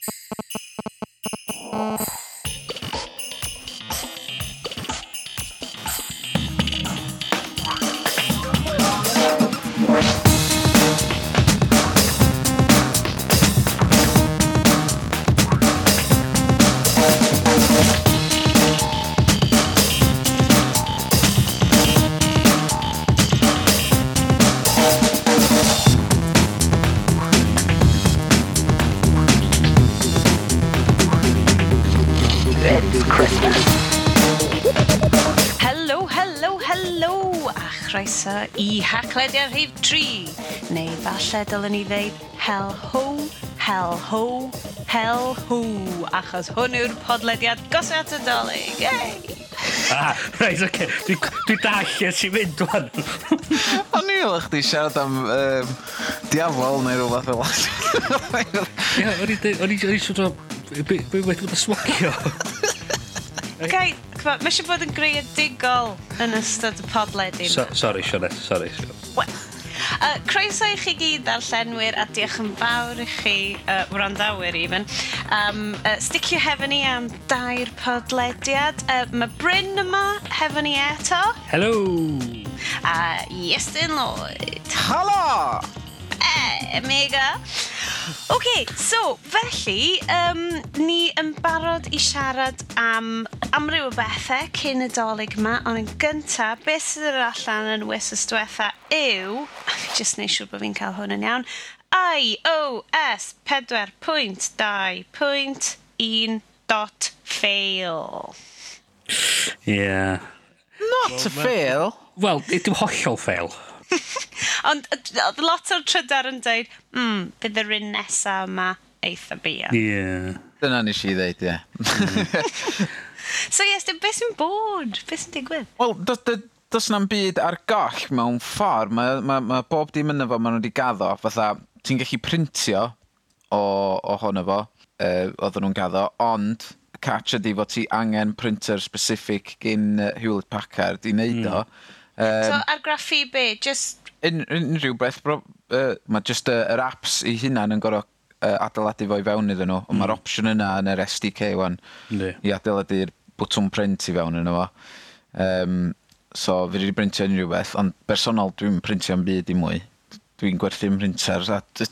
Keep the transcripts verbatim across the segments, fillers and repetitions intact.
I haclediad rhif tri, neu falle dylen ni ddeud hel ho, hel ho, hel ho, achos hwn yw'r podlediad gosau at y dolyg. Yay! Ah, right, oce. Dwi, dwi dall lle ti'n mynd dwi'n. O'n i fel chdi siarad am um, diafol neu rhywbeth fel. Ie, o'n i o'n i siarad o... Be wedi bod yn smocio? Gai, mae eisiau bod yn greadigol yn ystod y podledyn. So, sorry, Sionet, sorry. Wel, uh, croeso i chi gyd darllenwyr a diolch yn fawr i chi, uh, wrandawyr even. Um, uh, sticio hefo ni am dair podlediad. Uh, mae Bryn yma hefo ni eto. Hello! A uh, Iestyn Lloyd. Halo! E, mega. OK, so, felly, um, ni yn barod i siarad am, am ryw bethau cyn y dolyg yma, ond yn gyntaf, beth sydd yr allan yn wythnos diwetha yw, a fi jyst neud siŵr bod fi'n cael hwn yn iawn, I O S pedwar pwynt dau pwynt un dot fail. Yeah. Not a fail. Wel, dim hollol fail. Ond lot o'r trydar yn dweud, mm, bydd yr un nesaf yma eitha bia. Ie. Dyna nes i ddeud, ie. So yes, beth sy'n bod? Beth sy'n digwydd? Wel, does na'm byd ar goll mewn ffordd. Mae ma, ma bob dim yna fo maen nhw wedi gaddo. Fatha, ti'n gallu printio o, o hwnna fo, uh, oedden nhw'n gaddo, ond catch ydi fod ti angen printer specific gyn uh, Hewlett Packard i wneud o. Mm. Um, so, argraffu be? Just... Un, unrhyw beth, bro, uh, mae just yr uh, apps i hunan yn gorau uh, adeiladu fo i fewn iddyn nhw. Mm. Mae'r opsiwn yna yn yr S D K wan i adeiladu'r bwtwm print i fewn yno fo. Um, so, fi wedi printio unrhyw beth, ond bersonol dwi'n printio'n byd i mwy. Dwi'n gwerthu'n printer.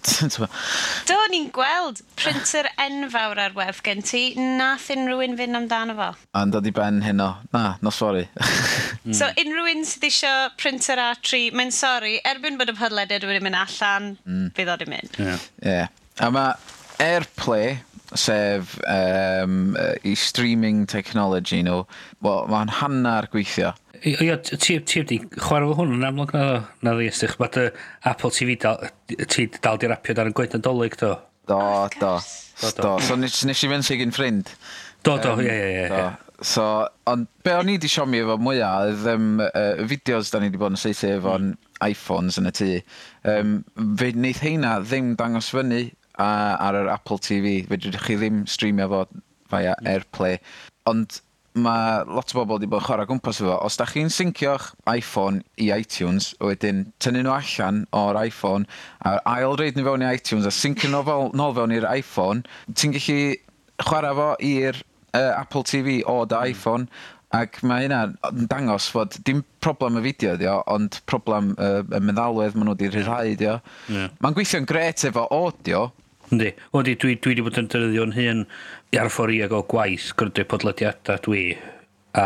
Do, ni'n gweld printer enfawr ar wefr gen ti. Nath unrhyw un fynd amdano fo? A'n dod i ben heno. Na, no sori. Mm. So, unrhyw un sydd eisiau printer A tri, mae'n sori, erbyn bod y podlediad wedi mynd allan, mm. bydd o wedi mynd. Ie. Yeah. Yeah. A mae AirPlay, sef um, i streaming technology nhw, well, mae'n hannar gweithio. Ie, ti wedi chwarae fo hwn yn amlwg na na ddysych. Mae dy Apple T V dal, ti dal di rapio dar yn gwaith nadolig, do? Do, do. Do, so nes, nes i fynd sy'n gyn ffrind. Do, do, ie, ie, ie. So, ond be o'n i di siomi efo mwyaf, oedd um, uh, fideos da ni di bod yn seithi efo'n mm. iPhones yn y tŷ. Um, fe wneith heina ddim dangos fyny uh, ar yr Apple T V. Fe drydych chi ddim streamio fo via mm. AirPlay. Ond mae lot o bobl wedi bod yn chwarae gwmpas efo. Os da chi'n syncio'ch iPhone i iTunes, wedyn tynnu nhw allan o'r iPhone, a ail reid nhw fewn i iTunes, a syncio nhw fel, nôl fewn i'r iPhone, ti'n gallu chwarae fo i'r uh, Apple T V o dy iPhone, ac mae hynna yn dangos fod dim problem y fideo dio, ond problem uh, y meddalwedd maen nhw wedi rhyddhau dio. Yeah. Mae'n gweithio'n gret efo audio. Yndi. Oeddi, dwi, dwi wedi bod yn defnyddio'n hyn ar ffordd i ag o gwaith gwrdd podlediadau dwi. A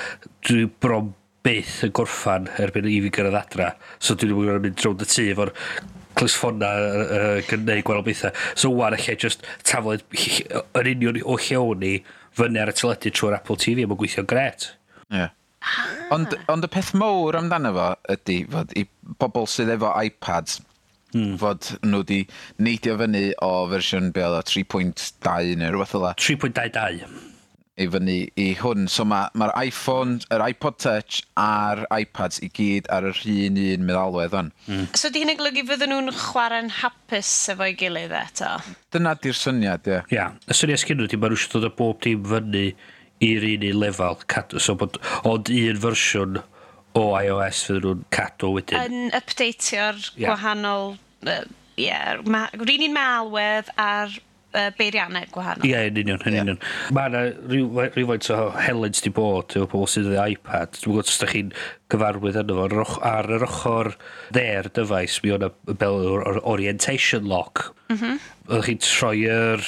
dwi bron byth yn gorffan erbyn i fi gyrraedd adra. So dwi wedi bod yn mynd drwyd y tŷ efo'r clisffona uh, gynnau gwael bethau. So wan eich just tafod yn union o llawn ni fyny ar y teledu trwy'r Apple T V a mae'n gweithio'n gret. Ie. Yeah. Ond, ond y peth mowr amdano fo ydy fod i bobl sydd efo iPads, Hmm. fod nhw wedi neidio fyny o fersiwn be oedd o tri pwynt dau neu rhywbeth ola. tri pwynt dau dau. I fyny i hwn. So mae'r ma iPhone, yr iPod Touch a'r iPads i gyd ar yr un un meddalwedd on. Hmm. So di hynny golygu fydden nhw'n chwarae'n hapus efo'i gilydd eto? Dyna di'r syniad, ie. Ia. Yeah. Y syniad sgyn nhw di, mae nhw eisiau dod o bob dim fyny i'r un un lefel. So bod ond un fersiwn o iOS fydden nhw'n cadw wedyn. Yn updateio'r yeah. gwahanol, ie, uh, yeah, ma, rhan un malwedd ar uh, beiriannau gwahanol. Ie, yn union, yn union. Mae yna rhywfaint o helynt di bod efo pobl sydd yn iPad. Dwi'n gwybod os ydych chi'n gyfarwydd yno fo. Ar yr ochr dde'r dyfais, mi o'na bel o'r orientation lock. Mm-hmm. Oeddech chi'n troi'r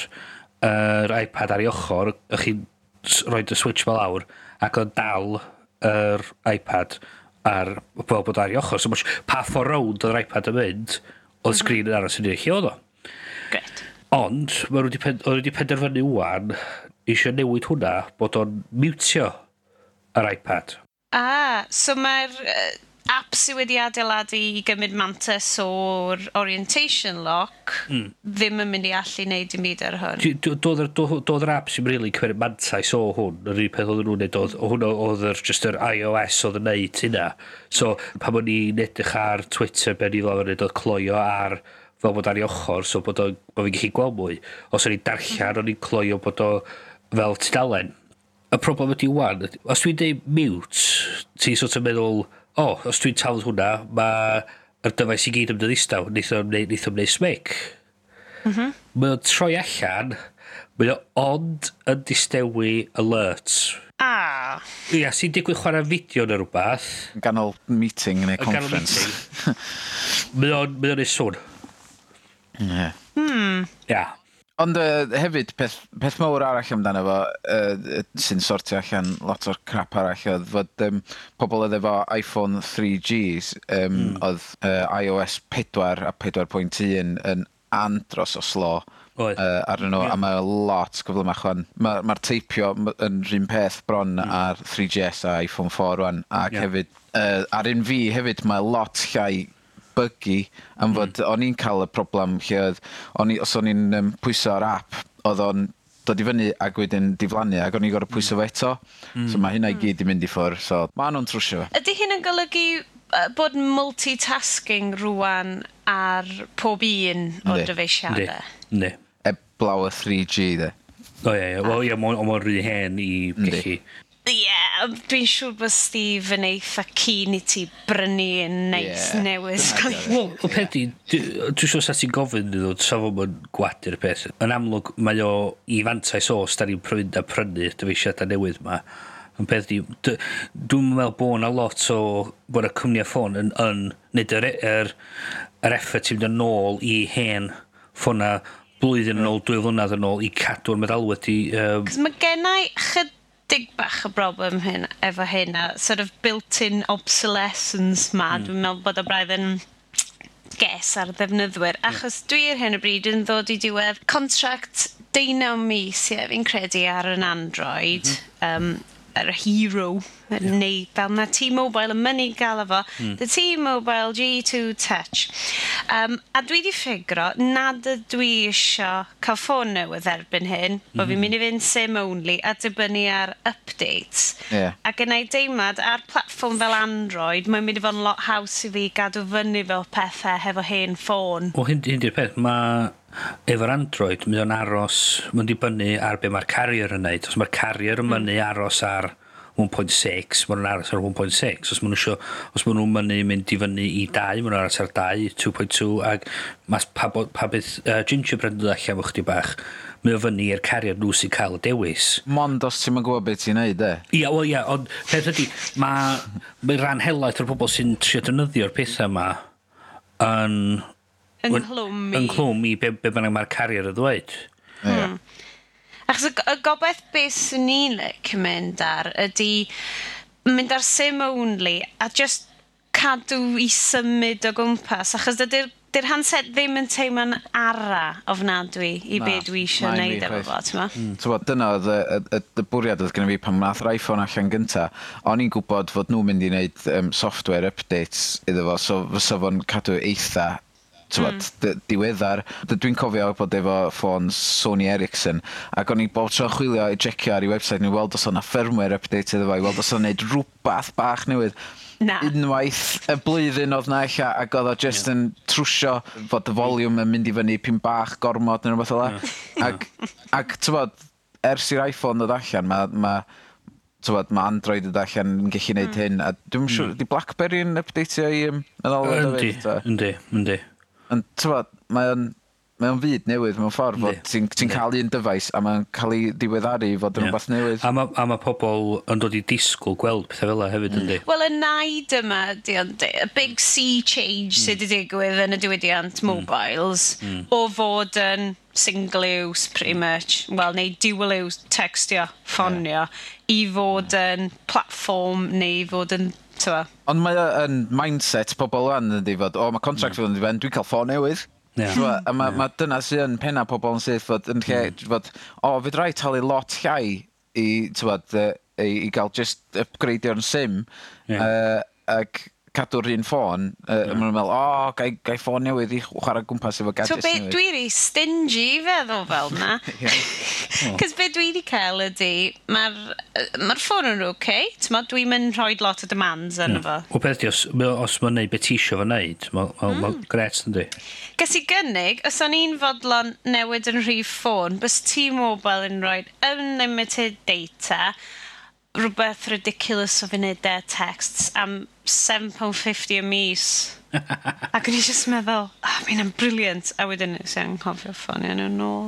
yr iPad ar ei ochr, oeddech chi'n rhoi y switch fel awr, ac o'n dal yr iPad ar fel bod ar ei ochr. So, pa ffordd rownd oedd yr iPad yn mynd, oedd sgrin yn aros yn ei lle oedd o. Gret. Ond, mae nhw wedi penderfynu wan eisiau newid hwnna bod o'n mutio yr iPad. Ah, so mae'r uh, app sydd wedi adeiladu i gymryd mantis o'r orientation lock mm. ddim yn mynd i allu wneud dim byd ar hwn. Doedd yr app sy'n rili cymryd mantais o hwn, yr un peth oedd nhw'n neud, oedd hwnna just yr iOS oedd yn neud hynna. So, pan o'n i'n edrych ar Twitter, ben i fel yn oedd cloio ar fel bod ar ei ochr, so bod o'n fi'n gallu gweld mwy. Os o'n i'n darllen, o'n i'n cloio bod o fel tudalen. Y problem ydy wan, os dwi'n deud mute, ti'n sort of meddwl, o, oh, os dwi'n tafod hwnna, mae'r dyfais i gyd yn ddistaw, neith o'n neud smic. Mm-hmm. Mae o'n troi allan, mae o'n ond yn distewi alerts. Ah. Ia, sy'n digwydd chwarae fideo neu rhywbeth. Ganol meeting neu conference. Mae o'n neud swn. Ie. Hmm. Ia. Ond uh, hefyd, peth, peth mawr arall amdano fo, uh, sy'n sortio allan lot o'r crap arall, oedd fod um, pobl oedd efo iPhone three Gs, um, mm. oedd uh, iOS pedwar a pedwar pwynt un yn andros o slo uh, arnyn nhw, yeah. A mae lot gyflymach chwan. Mae'r ma teipio yn rhywun peth bron mm. ar three G S a iPhone four rwan, ac yeah. hefyd, uh, ar un fi hefyd, mae lot llai buggy, am fod mm. o'n i'n cael y problem lle oedd, o'n i, os o'n i'n um, pwyso ar app, oedd o'n dod i fyny ac wedyn diflannu, ac o'n i'n gorau pwyso fo eto. Mm. So mae hynna i gyd i mynd i ffwr, so mae nhw'n trwsio. Ydy hyn yn golygu uh, bod multitasking rwan ar pob un o'r dyfeisiadau? Ne. Eblaw y three G, de. O ie, ie. Wel, ie, mae'n rhy hen i gallu. Ie, yeah, dwi'n siŵr bod Steve yn eitha keen i ti brynu yn neis yeah. newydd. Wel, o peth i, dwi'n siŵr sa ti'n gofyn i ddod, sa fo'n mynd gwadu'r peth. Yn amlwg, mae o i fantais os, da ni'n prynu a prynu dyfeisiadau newydd yma. Yn peth i, dwi'n meddwl bod yna lot o, bod y cwmni a ffôn yn, yn nid yr, yr, yr effort i mynd yn ôl i hen ffona blwyddyn yn ôl, dwy flynedd yn ôl, i cadw'r meddalwedd i... Um... Cos mae gennau chydig bach y broblem hyn, efo hynna, sort of built-in obsolescence ma, mm. dwi'n meddwl bod o braidd yn ges ar ddefnyddwyr, achos dwi ar hyn o bryd yn ddod i diwedd contract deunaw mis, ie, fi'n credu ar yn Android, mm-hmm. um, yr Hero, yeah. neu fel na T-Mobile yn mynd i gael efo, mm. the T-Mobile G two Touch. Um, a dwi di ffigro nad ydw i isio cael ffôn newydd erbyn hyn, mm-hmm. bod fi'n mynd i fynd SIM only a dibynnu ar updates. Yeah. Ac yna i deimlad ar platform fel Android, mae'n mynd i fod yn lot haws i fi gadw fyny fel pethau hefo hen ffôn. O, hyn di'r peth, mae... Efo'r Android, mae o'n aros, mae'n dibynnu ar be mae'r carrier yn neud. Os mae'r carrier yn mynd aros ar one point six, mae'n aros ar one point six. Os maen nhw'n mynd mynd i fyny i dau, mae'n aros ar dau, two point two, ac mas pa, pa beth uh, Gingerbread yn allan fo chdi bach, mae o fyny i'r carrier nhw sy'n cael y dewis. Mond os ti'n gwybod beth ti'n neud, e? Ia, wel ia, ond peth ydy, mae ma rhan helaeth o'r pobl sy'n trio defnyddio'r pethau yma yn... Yn clwm i. Yn clwm i be, be bynnag mae'r carrier y ddweud. Hmm. Achos y gobaith beth sy'n ni'n lic mynd ar ydy mynd ar SIM only a just cadw i symud o gwmpas. Achos dydy'r dy'r handset ddim yn teimlo'n ara ofnadwy i be dwi eisiau gwneud efo fo, ti'n ma? Mm. Dyna oedd y bwriad oedd gen i fi pan nath yr iPhone allan gynta. O'n i'n gwybod fod nhw'n mynd i wneud um, software updates iddo fo, so fysa fo'n cadw eitha Mm. diweddar. Dwi'n cofio bod efo ffôn Sony Ericsson ac o'n i bob tro chwilio i jecio ar ei website ni weld os o'na firmware update iddo fo, i weld os o'na neud rhywbeth bach newydd. Na. Unwaith y blwyddyn oedd na eich ac oedd o just yeah. yn trwsio fod y volume yn mynd i fyny pyn bach gormod neu rhywbeth ola. Yeah. Ac, ac tywod, ers i'r iPhone ddod allan, mae ma, ma Android ddod allan yn gallu neud mm. hyn, a dwi'n mm. siŵr, di BlackBerry yn updateio i um, meddwl Yndi, yndi, yndi. Ond, tywod, mae o'n Mae'n fyd newydd mewn ffordd fod ti'n ti cael un dyfais a mae'n cael ei diweddaru fod yn rhywbeth newydd. A mae ma pobl yn dod i disgwyl gweld pethau fel hefyd yndi. Wel, y naid yma, di ond, y big sea change sydd wedi digwydd yn y diwydiant mobiles, o fod yn single use, pretty much, wel, neu dual use, textio, ffonio, i fod yn platform, neu i fod yn, tywa. Ond mae yn mindset pobl wan ydi fod, o, mae contract fydd yn ddifen, dwi'n cael ffôn newydd. Yeah. Twa, a mae yeah. ma dyna sy'n yn penna pobl yn syth fod yn lle, mm. fod, o, fydd rai talu lot llai i, tywad, uh, i, i gael just upgradeio'r sim, yeah. uh, ac cadw'r un ffôn, uh, yeah. Mae'n meddwl, o, gai, gai ffôn newydd i chwarae gwmpas efo gadgets so, newydd. So, dwi'n rhi stingy feddwl fel na. Cos be dwi wedi cael ydy, mae'r ma ffôn yn oce, okay, dwi'n mynd rhoi lot o demands yn efo. O beth di, os, os mae'n neud beth isio fo neud, mae'n mm. gret yndi. Ges i gynnig, os o'n i'n fodlon newid yn rhif ffôn, bys T-Mobile yn rhoi unlimited data, rhywbeth ridiculous o funudau texts am seven pounds fifty a mis. Ac o'n i just meddwl, oh, mae'n brilliant. A wedyn sy'n cofio ffonio nhw nôl.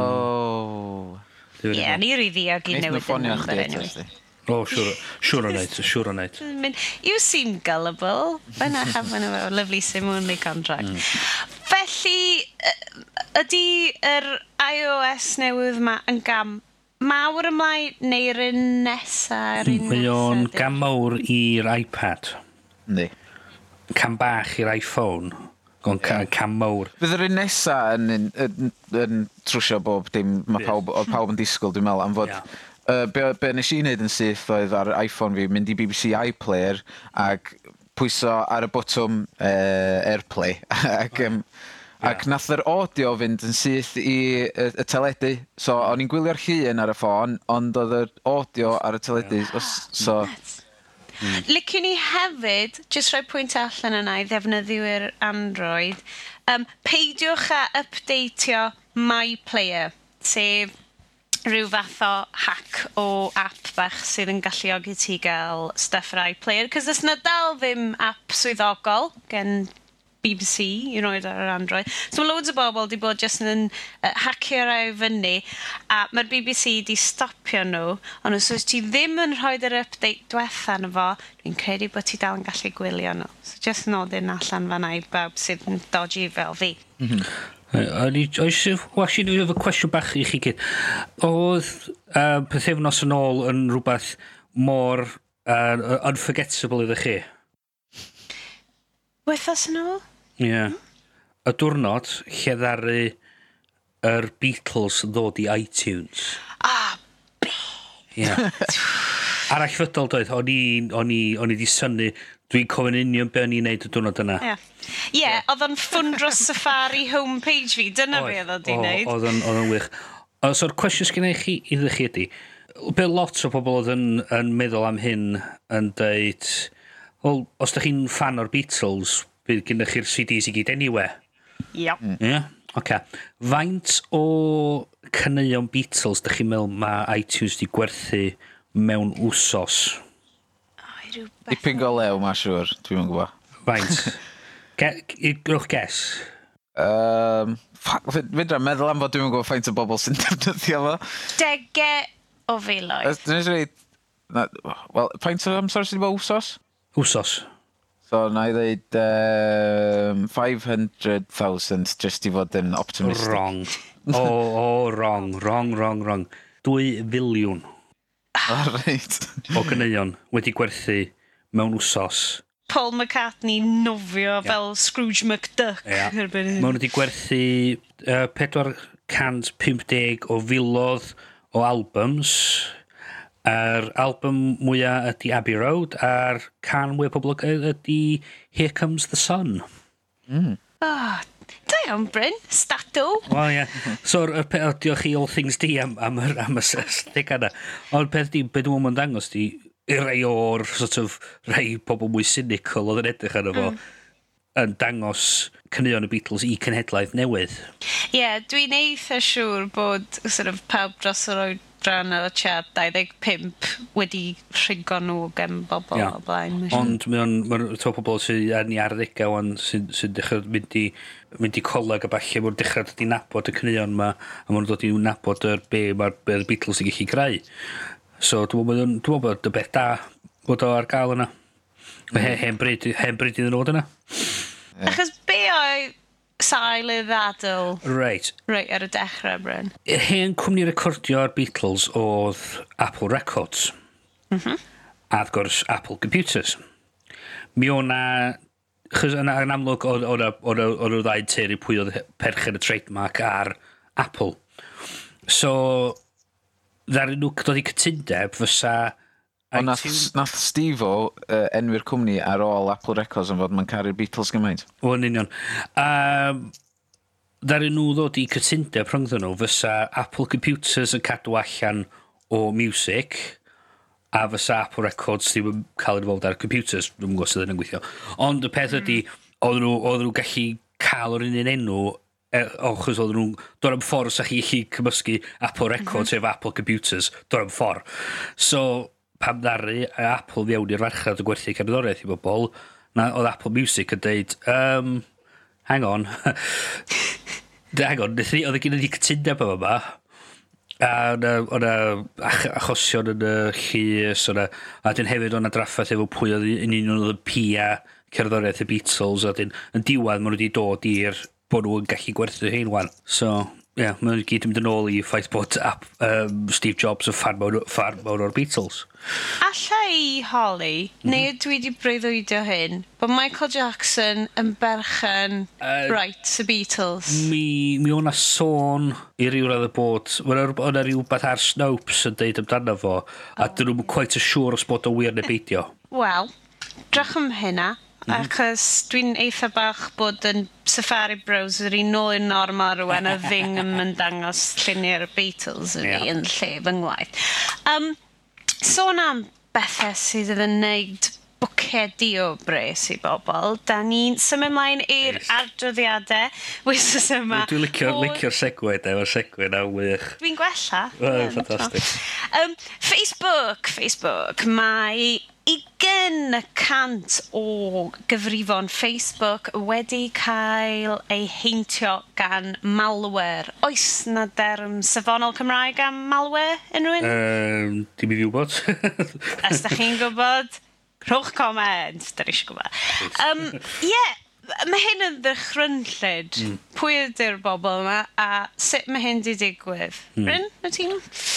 Oh. Ie, yeah, ni rhi ddiog i newid yn number anyway. Oh, sure, sure on it, sure on it. You seem gullible. When I have one of our lovely SIM-only contract. Mm. Felly, ydy yr iOS newydd ma yn gam mawr ymlaen neu'r un nesaf? Mae o'n gam mawr i'r iPad. Ne. Cam bach i'r iPhone. O'n yeah. Cam mawr. Fydd yr un nesaf yn, yn, yn, yn trwsio bob dim, mae pawb, pawb yn disgwyl, dwi'n meddwl, am fod... Yeah. Uh, be, be nes i wneud yn syth oedd ar iPhone fi, mynd i B B C iPlayer ac pwyso ar y botwm uh, AirPlay. ac, um, yeah. ac nath yr audio fynd yn syth i y, y teledu. So, o'n i'n gwylio'r llun ar y ffôn, ond oedd yr audio ar y teledu. Yeah. So, mm. Liciwn ni hefyd, jyst rhoi pwynt allan yna i ddefnyddio'r Android, um, peidiwch a updateio My Player, sef rhyw fath o hack o app bach sydd yn galluogi ti gael stuff ar iPlayer, cos ys na dal ddim app swyddogol gen B B C i roed ar Android. So mae loads o bobl di bod jyst yn uh, hacio rai fyny, a mae'r B B C di stopio nhw, ond os oes ti ddim yn rhoi'r update diwetha na fo, dwi'n credu bod ti dal yn gallu gwylio nhw. So just nodyn allan fanna i bawb sydd yn dodgy fel fi. Mhm. Oes i efo cwestiwn bach i chi gyd. Oedd uh, pethefnos yn ôl yn rhywbeth mor uh, unforgettable iddo chi? Wythos yn ôl? Ie. Yeah. Y diwrnod lle ddaru yr Beatles ddod i iTunes. Ah, be! Ie. Arall fydol doedd, o'n i di synnu, dwi'n cofyn union be o'n i'n neud y diwrnod yna. Ie, yeah. yeah, oedd o'n ffundro Safari homepage fi, dyna be oedd o'n di wneud. Oedd o'n wych. So'r cwestiwn sgyn i chi iddo chi ydi, be lot o pobl oedd yn, yn meddwl am hyn yn dweud, wel, os da chi'n fan o'r Beatles, bydd gyda chi'r C Ds i gyd anyway. Ie. Ie? Yeah? Oce. Faint o caneuon Beatles da chi'n meddwl mae iTunes di gwerthu mewn wsos? Dipyn go lew, ma' siwr, dwi'n mynd gwybod. Faint? Gwrwch ges? Um, Fydra meddwl am fod dwi'n mynd gwybod faint o bobl sy'n defnyddio fo. Dege o filoedd. Dwi'n dweud, wel, faint o amser sydd wedi bod wsos? Wsos. So, na i ddeud um, five hundred thousand, just i fod yn optimistic. Wrong. O, oh, oh, wrong, wrong, wrong, wrong. Dwy filiwn. Oh, right. O gyneuon wedi gwerthu mewn wsos. Paul McCartney nofio yeah. fel Scrooge McDuck. Yeah. Mae wedi gwerthu uh, four hundred fifty o filodd o albums. Yr album mwyaf ydy Abbey Road, a'r can mwyaf poblog ydy Here Comes the Sun. Mm. Oh, da iawn, Bryn. Statw. O, ie. So, diolch i All Things D am, am, am y stig yna. Ond peth di, beth dwi'n mynd dangos di, rhai o'r, sort of, rhai pobl mwy cynical oedd yn edrych arno fo, mm. yn dangos caneuon y Beatles i cenhedlaeth newydd. Ie, yeah, dwi'n eitha siŵr bod sort of pawb dros yr oed adran o chat dau ddeg pump wedi rhigo nhw gen bobl Ia. o blaen. Ond mae'n to pobl sydd yn ei arddegau wan sy'n sy dechrau mynd i, mynd i coleg a falle mae'n dechrau dod i nabod y cynnion yma a mae'n dod i nabod yr be mae'r be y Beatles yn gallu greu. So dwi'n meddwl bod y beth da bod o ar gael yna. Mm. Hen bryd hen bryd iddyn nhw yna. Achos be oedd sail y ddadl Right. reit ar y dechrau, Bryn? Hen cwmni recordio'r Beatles oedd Apple Records. Mhm. A wrth gwrs Apple Computers. Mi o'na... Chos yn yn amlwg oedd o'r ddau teulu pwy oedd perchen y trademark ar Apple. So, ddaru nhw dod i cytundeb fysa... Ond nath, nath Steve-o uh, enwi'r cwmni ar ôl Apple Records yn fod mae'n caru'r Beatles gymaint. O, yn union. Um, ddaru nhw ddod i cytundeb rhwngddyn nhw fysa Apple Computers yn cadw allan o music a fysa Apple Records ddim yn cael ei fod ar computers. Dwi'n gwybod sydd yn gweithio. Ond y peth ydy, oedd nhw, oedd nhw gallu cael o'r un enw o, chos oedd nhw'n dod am ffordd sa chi chi cymysgu Apple Records mm-hmm. efo Apple Computers, dod am ffordd. So, pam ddaru Apple fiewn i'r farchnad o gwerthu cerddoriaeth i bobl, na oedd Apple Music yn deud, um, hang on, hang on, oedd y gyn i cytundeb efo yma, a o'na achosion yn y llys, a dyn hefyd o'na draffaeth efo pwy oedd yn un oedd y pia cerddoriaeth y Beatles, a dyn yn diwedd maen nhw wedi dod i'r bod nhw'n gallu gwerthu hyn wan. So, ie, yeah, maen nhw gyd yn mynd yn ôl i ffaith bod um, Steve Jobs yn fan mawr o'r Beatles. Alla i holi, mm-hmm. neu dwi wedi breuddwydio hyn, bod Michael Jackson yn berchen uh, right y Beatles. Mi, mi o'na sôn i ryw radd y bod, o'na ryw beth ar Snopes yn deud amdano fo, a oh. dyn nhw'n quite yn siŵr os bod o wir neu beidio. Wel, drach am hynna, mm-hmm. achos dwi'n eitha bach bod yn Safari browser i nôl yn normal rwan a Bing yn dangos lluniau'r Beatles yn yeah. yn lle fy ngwaith. Um, Sôn am bethau sydd yn neud bwcedi o bres i bobl, da ni'n symud ymlaen i'r yes. adroddiadau wythnos yma. Dwi'n licio'r o... licio segwe, efo'r segwe na wych. Dwi'n gwella. Oh, yeah, ffantastig. Um, Facebook, Facebook, mae ugain y cant o gyfrifon Facebook wedi cael ei heintio gan malware. Oes na derm safonol Cymraeg am malware unrhywun? Um, dim i fi wybod. Os da chi'n gwybod, rhowch comment, da ni eisiau gwybod. Um, yeah, mae hyn yn ddychrynllid. Mm. Pwy ydy'r bobl yma a sut mae hyn di digwydd? Mm. Bryn, na ti'n?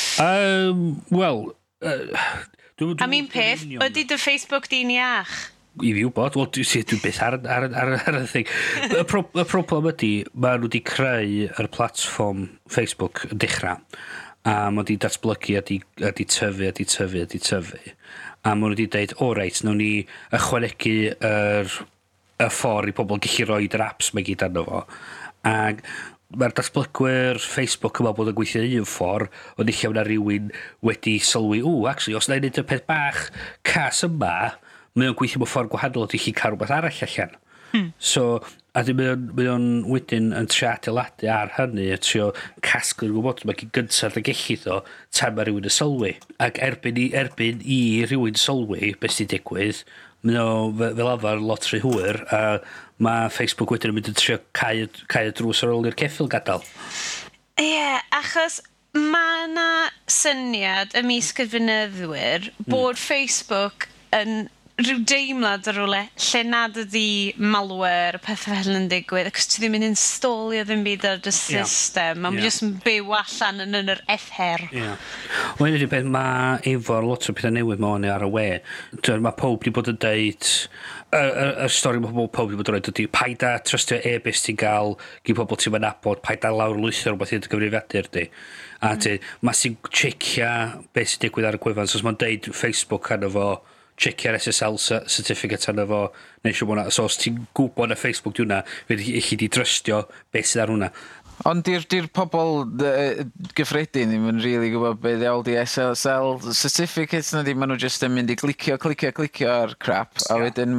Um, Wel... Uh, A mi'n peth, ydy dy Facebook di'n iach? I fi wybod, wel dwi'n beth ar, ar, ar, ar y thing. Y, pro, y problem ydy, mae nhw wedi creu yr platform Facebook yn dechrau. A mae wedi datblygu a di, a di tyfu, a di tyfu, a di tyfu. A mae nhw wedi dweud, o reit, nawr ni ychwanegu yr, y ffordd i pobl gallu rhoi yr apps mae gyd arno fo. Ac mae'r datblygwyr Facebook yma bod yn gweithio un ffordd, ond eich yna rhywun wedi sylwi, ww, actually, os na i wneud y peth bach cas yma, mae o'n gweithio mewn ffordd gwahanol o chi cael rhywbeth arall allan. Hmm. So, a di mae o'n wedyn yn trio adeiladu ar hynny, a trio casglu'r gwybod, mae gen gyntaf y gellid o tan mae rhywun yn sylwi. Ac erbyn i, erbyn i rhywun sylwi, beth sy'n digwydd, mae o fel arfer lot rhy hwyr, a mae Facebook wedyn yn mynd yn trio cael, cael y drws ar ôl i'r ceffil gadael. Ie, yeah, achos mae yna syniad ymysg y fynyddwyr bod mm. Facebook yn rhyw deimlad ar ôl lle nad ydi malware, pethau fel yn digwydd, ac os ti ddim yn installio ddim byd ar y system, yeah. mae'n yeah. jyst yn byw allan yn yn yr ether. Yeah. Wel, ydy beth mae efo'r lot o pethau newydd mae ar y we. Mae pob wedi bod yn deud, y, y, y stori mae pob wedi bod yn dweud ydy, paid a trystio e-byst ti'n gael gyda pobl ti'n mynd nabod, paid a lawr lwytho rhywbeth i'r gyfrifiadur di. A mm. mae sy'n checio beth sy'n digwydd ar y gwefan, so os mae'n deud Facebook arno fo, checio'r S S L certificate arno fo, neu siw bod so os ti'n gwybod na Facebook di hwnna, fydd eich di drystio beth sydd ar hwnna. Ond di'r pobl gyffredin ddim yn really gwybod beth ddiawl di S S L certificates na di, maen nhw jyst yn mynd i glicio, clicio, clicio ar crap, a wedyn mae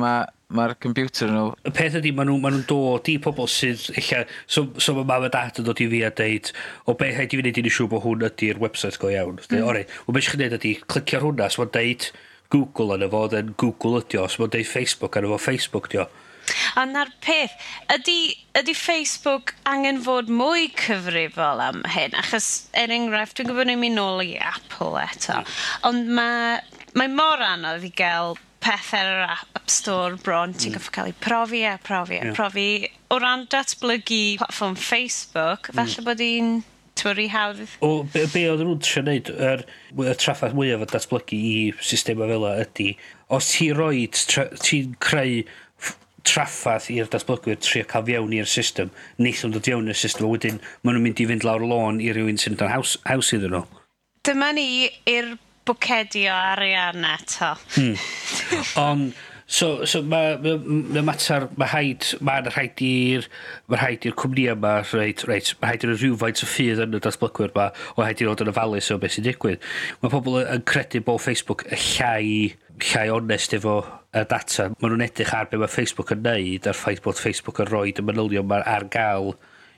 mae'r computer nhw... Y peth ydy, maen nhw'n ma nhw dod i pobl sydd, eich, so, so mae mam a dad yn dod i fi a deud, o be haid i fi wneud i ni siw bod hwn ydy'r website go iawn. Mm. Ori, o be chi'n neud ydy, clicio ar hwnna, so mae'n deud Google yna fo, then Google ydi o, so mae'n deud Facebook yna fo, Facebook ydi o. A na'r peth, ydy, ydy Facebook angen fod mwy cyfrifol am hyn? Achos, er enghraifft, dwi'n gwybod ni'n mynd nôl i Apple eto, ond mae, mae mor anodd i gael pethau ar yr App Store bron, ti'n mm. gofio cael ei profi a profi a yeah. profi. O ran datblygu platform Facebook, mm. falle bod hi'n twri hawdd. O, be, be oedd nhw'n trio wneud, yr, y traffaeth mwyaf o datblygu i systema fel ydy, os ti roi, ti'n creu traffaeth i'r datblygwyr trio cael fiewn i'r system, neith nhw'n dod fiewn i'r system, a wedyn maen nhw'n mynd i fynd lawr lôn i rywun sy'n dod haws, haws iddyn nhw. Dyma ni i'r bwcedio arian eto. Hmm. Ond, so, so mae ma, ma mater, mae haid, mae'n rhaid i'r, mae'n rhaid i'r cwmni yma, reit, reit, mae haid i'r rhywfaint o ffydd yn y datblygwyr yma, o haid i'r fod yn ofalus o beth sy'n digwydd. Mae pobl yn credu bod Facebook y llai, llai onest efo y data. Maen nhw'n edrych ar be mae Facebook yn neud, a'r ffaith bod Facebook yn rhoi y manylion mae ar gael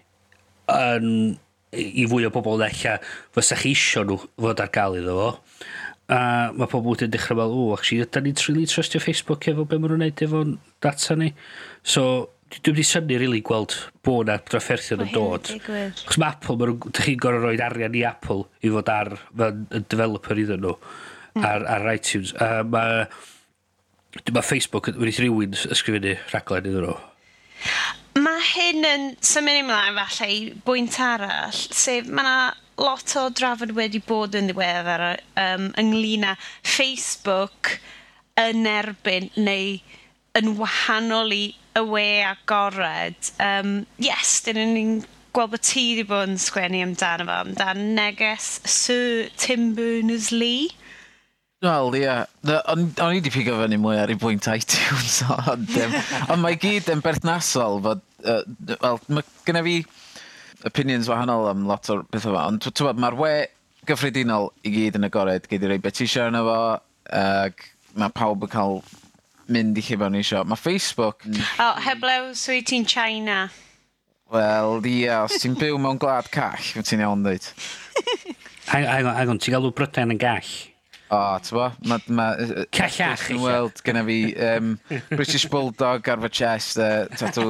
yn, i fwy o bobl yn eich fysa chi isio nhw fod ar gael iddo fo. A mae pobl wedi'n dechrau fel, o, actually, ydyn ni'n really trustio Facebook efo be maen nhw'n neud efo data ni. So, dwi'n wedi synnu rili gweld bod na drafferthion yn dod. Chos mae Apple, ydych chi'n gorau rhoi arian i Apple i fod ar y developer iddyn nhw mm. ar, ar iTunes. A mae, mae Facebook wedi rhywun ysgrifennu rhaglen iddyn nhw. Mae hyn yn symud ymlaen falle i bwynt arall, sef mae yna lot o drafod wedi bod yn ddiweddar um, ynglyn â Facebook yn erbyn neu yn wahanol i y we agored. Um, yes, dyn ni'n gweld bod ti wedi bod yn sgwennu amdano fo, amdan neges Sir Tim Berners-Lee. Wel, ie. O'n i wedi pigo fyny mwy ar ei bwynt iTunes, ond um, on mae gyd yn berthnasol fod, uh, wel, mae gennym fi opinions wahanol am lot o'r beth o fa, ond mae'r we gyffredinol i gyd yn agored, gyd i rei beth eisiau yna fo, ac mae pawb yn cael mynd i chi fewn eisiau. Mae Facebook... O, oh, heblaw, so i ti'n China? Wel, ie, os ti'n byw mewn gwlad call, ti'n iawn dweud. Hang on, ti'n gael Brydain yn gall? O, ti'n bo? Mae... Ma, Callach. Wel, gyda fi um, British Bulldog ar fy chest, uh, tatw...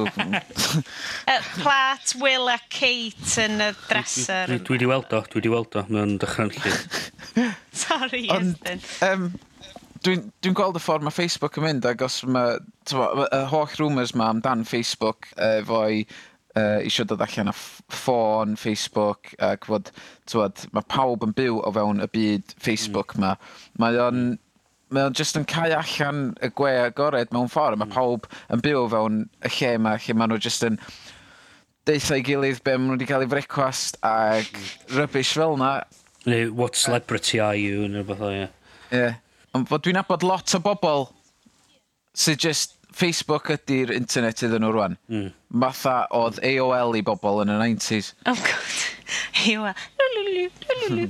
uh, Plat, Will a Kate yn y dresser. Dwi wedi weld o, dwi wedi weld o, mae'n dechrau'n lle. Sorry, Iestyn. Um, Dwi'n dwi gweld y ffordd mae Facebook yn mynd, ac os mae... Y holl rumours ma amdan Facebook efo'i... Uh, isio dod allan o ffôn, Facebook, ac fod, tywed, mae pawb yn byw o fewn y byd Facebook ma. Mae o'n, mae o'n just yn cael allan y gwe agored mewn ffordd. Mae pawb yn byw o fewn y lle ma, lle maen nhw just yn deitha i gilydd be maen nhw wedi cael ei frecwast ac rubbish fel na. Neu, what celebrity are you, neu beth o, ie. Ie. Ond fod dwi'n abod lot o bobl sydd just... Facebook ydy'r internet iddyn nhw rwan. Mm. Matha oedd A O L i bobl yn y nineties. Oh god. A O L.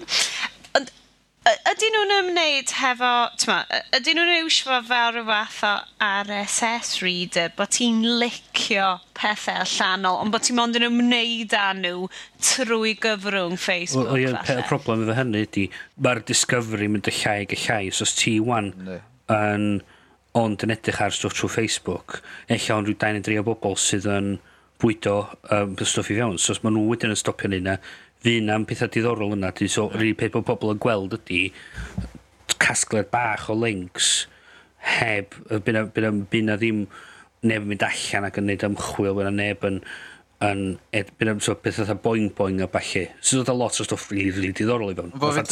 Ond ydyn nhw'n ymwneud hefo, tyma, ydyn nhw'n iwsio fel rhyw fath o R S S reader, bod ti'n licio pethau allanol, ond bod ti'n mond yn ymwneud â nhw trwy gyfrwng Facebook. O, y problem efo hynny ydy, mae'r discovery mynd y llai ag y llai, so os ti wan yn... ond yn edrych ar stwff trwy Facebook, eich o'n rhyw dain yn dri o bobl sydd yn bwydo um, stwff i fewn. So os maen nhw wedyn yn stopio yna, fydd yna'n pethau diddorol yna. So, rhaid peth bod pobl yn gweld ydy casgled bach o links heb, bydd yna ddim neb yn mynd allan ac yn neud ymchwil, bydd yna neb yn, yn bydd yna so, pethau boing boing a bachu. So, oedd lot o stwff really, really diddorol i fewn.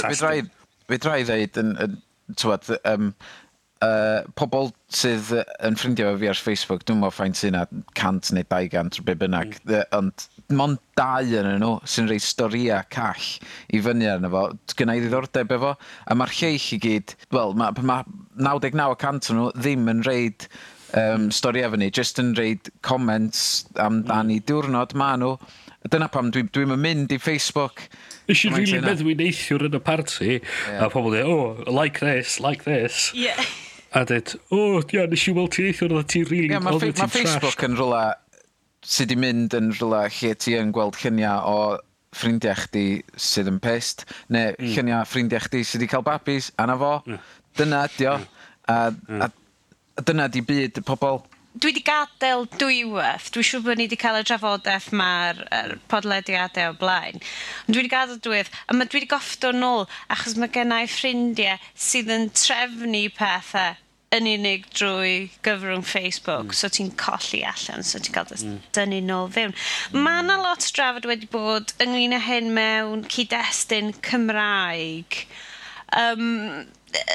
Fe drai ddeud yn, tywed, um, Uh, pobl sydd yn ffrindio fi ar Facebook, dwi'n meddwl ffaint sy'n na cant neu dau gant o be bynnag, mm. ond mond dau yn nhw sy'n rhoi storia call i fyny arno fo, gyda i ddiddordeb efo, a mae'r lleill i gyd, wel, mae ma naw deg naw y cant o nhw ddim yn reid um, storia fyny, just yn reid comments amdan i diwrnod ma nhw. Dyna pam dwi'n dwi mynd i Facebook. Is i'n really meddwl i neithiwr yn y party, yeah. A pobl dweud, oh, like this, like this. Yeah. A dweud, o, ia, nes i weld ti eithaf, oedd ti rili... Ie, mae Facebook yn rhywle sydd wedi mynd yn rhywle lle ti yn gweld lluniau o ffrindiau chdi sydd yn pist, neu mm. lluniau ffrindiau chdi sydd wedi cael babis, anna fo. Mm. Dyna ydi o. Mm. A, a, a dyna di byd y pobl. Dwi wedi gadael dwywaith. Dwi'n siŵr bod ni wedi cael y drafodaeth mae'r er, podlediadau o blaen. Ond dwi wedi gadael dwywaith. A mae dwi wedi goffdo nôl achos mae gennau ffrindiau sydd yn trefnu pethau yn unig drwy gyfrwng Facebook. Mm. So ti'n colli allan, so ti'n cael mm. dynnu nôl fewn. Mm. Mae yna lot o drafod wedi bod ynglyn â hyn mewn cyd-destun Cymraeg. Um,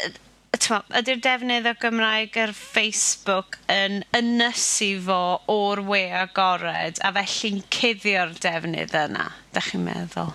Ydy'r defnydd o Gymraeg ar Facebook yn ynysu fo o'r we agored a felly'n cuddio'r defnydd yna, da chi'n meddwl?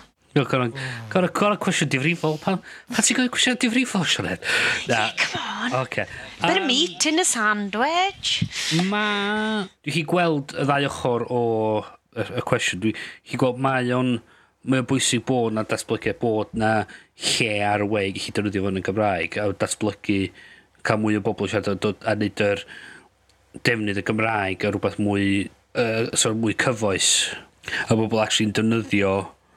Gorau cwestiwn difrifol. Pan ti'n gwneud cwestiwn difrifol, Sioned? Yeah, come on. Okay. Bit of meat in a sandwich. Ma... Dwi'n chi gweld y ddau ochr o y cwestiwn. Dwi'n chi gweld mae o'n... Mae'n bwysig bod na datblygu bod na lle ar y we i chi defnyddio fo'n y Gymraeg a datblygu cael mwy o bobl siarad a wneud yr defnydd y Gymraeg a rhywbeth mwy, uh, sort of mwy cyfoes a bobl actually'n defnyddio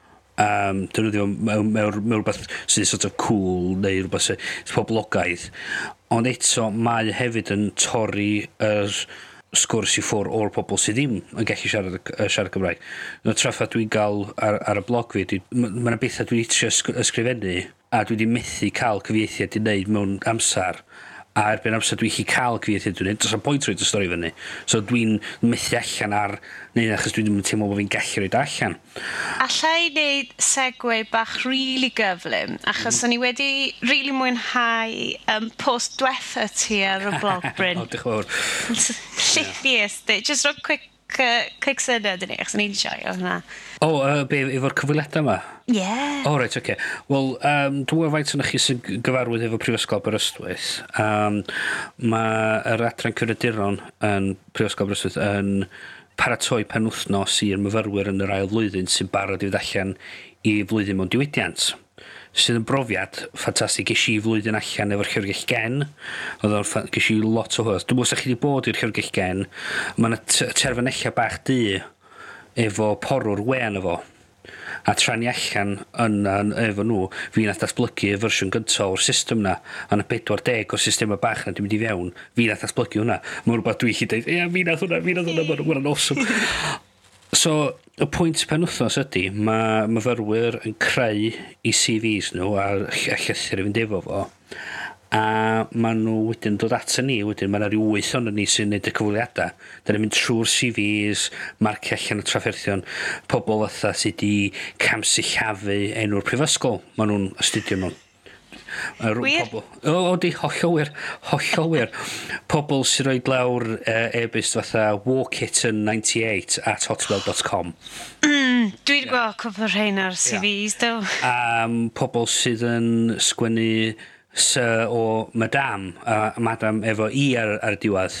um, defnyddio mewn, mewn, mewn rhywbeth sydd sort of cool neu rhywbeth sydd poblogaidd. Ond eto mae hefyd yn torri yr sgwrs i ffwr o'r pobl sydd ddim yn gallu siarad, siarad Cymraeg. No, traffa dwi'n gael ar, ar y blog fi, mae yna bethau dwi'n eithrio ysgrifennu a dwi wedi methu cael cyfieithiad i wneud mewn amser. A erbyn amser dwi'n chi cael cyfieithiad dwi'n neud, does am pwynt roed y stori fyny. So dwi'n methu allan ar, neu achos dwi'n teimlo bod fi'n gallu roed allan. Allai wneud segwe bach really gyflym, achos mm. o'n i wedi really mwynhau um, post diwetha ti ar y blog, Bryn. O, diolch yn fawr. Llithius, di. Just roed quick, uh, quick syniad yn ni, achos o'n i'n joio hwnna. O, oh, uh, be, efo'r cyfwyledau yma? Yeah. O, oh, reit, oce. Okay. Wel, um, dwi'n faint o'n chi sy'n gyfarwydd efo Prifysgol Aberystwyth. Um, Mae'r adran cyfriaduron yn Prifysgol Aberystwyth yn paratoi penwythnos i'r myfyrwyr yn yr ail flwyddyn sy'n barod i fynd allan i flwyddyn mewn diwydiant. Sydd yn brofiad ffantastig. Ges i flwyddyn allan efo'r Llyfrgell Gen. Ges i lot o hwyrth. Dwi'n mwyn sy'ch chi wedi bod i'r Llyfrgell Gen. Mae yna terfynella bach du efo porwr wen efo. A tra ni allan yn efo nhw, fi nath datblygu y fersiwn gyntaf o'r system na. A na bedwar deg o'r system bach na dwi'n mynd i fewn, fi nath datblygu hwnna. Mae'n rhywbeth dwi'n chi dweud, ia, fi nath hwnna, fi nath hwnna, mae'n awesome. So, y pwynt penwythnos ydy, mae myfyrwyr yn creu i C Vs nhw a llythyr i fynd efo fo. A maen nhw wedyn dod ato ni, wedyn mae yna rhyw wyth o'n ni sy'n neud y cyfweliadau. Da ni'n mynd trwy'r C Vs, marcio allan y trafferthion, pobl fatha sydd wedi camsillafu enw'r prifysgol. Maen nhw'n astudio nhw. Wir? O, o di, hollol wir, hollol wir. Pobl sy'n rhoi lawr uh, e-byst fatha warkitten ninety-eight at hotmail dot com. Mm, Dwi'n yeah. gweld cwpl o'r rhain ar C Vs, yeah. do. Um, pobl sydd yn sgwennu Sir o Madam, a uh, Madam efo I ar, ar diwedd.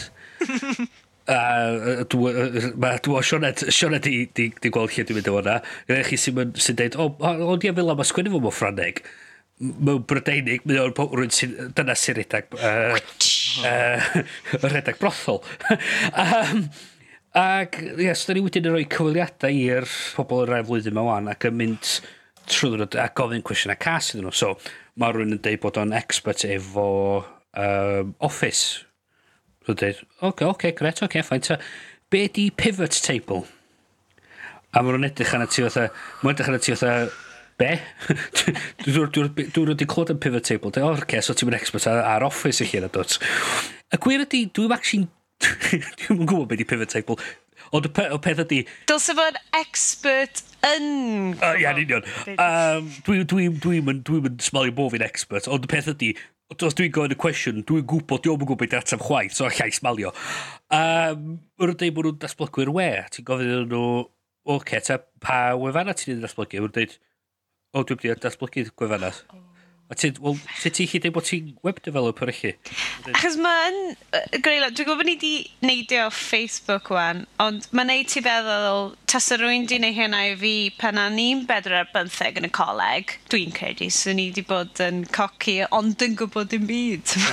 uh, Dwi'n Sioned, Sioned di, di, di gweld lle dwi'n mynd o hwnna. Gyda chi sy'n sy dweud, o, o, di a fel am sgwennu fo mo Ffrangeg. Mewn Brydeinig, mae'n rhywun sy'n, dyna sy'n redag, uh, uh, redag brothol. um, ac, ie, so da ni wedyn yn rhoi cyfweliadau i'r pobl yr rhaid flwyddyn yma wan ac yn mynd trwy'r a gofyn cwestiwn a cas iddyn nhw. So, mae rhywun yn dweud bod o'n expert efo um, Office. So, dweud, oce, oce, gret, oce, ffain. Be di pivot table? A mae rhywun edrych yna ti fatha, mae'n edrych yna ti fatha, be? Dwi'n wedi clod yn pivot table. O, oce, so ti'n mynd expert ar Office i chi yna, dod. Y gwir ydi, dwi'n actually, dwi'n gwybod be di pivot table. Ond y peth ydi... Dylse fod expert yn... Uh, Ia, yn union. Um, Dwi'n dwi, dwi, dwi, dwi mynd smalio bod fi'n expert, ond y peth ydi, os dwi'n gofyn y cwestiwn, dwi'n gwybod, dwi'n gwybod beth ateb chwaith, so allai smalio. Um, Wrth dweud bod nhw'n datblygu'r we, ti'n gofyn nhw, oce, okay, ta pa wefannau ti'n ei datblygu? Wrth dweud, o, dwi'n wedi datblygu gwefannau. A ti'n, wel, sut ti'n chi dweud bod ti'n web developer eich? Achos mae'n... Greula, dwi'n gwybod ni wedi neidio o Facebook wan, ond mae'n neud ti feddwl, tas y rwy'n di neu hynna i fi pan a ni'n bedwar ar bymtheg yn y coleg, dwi'n credu, so ni wedi bod yn coci, ond yn gwybod dim byd.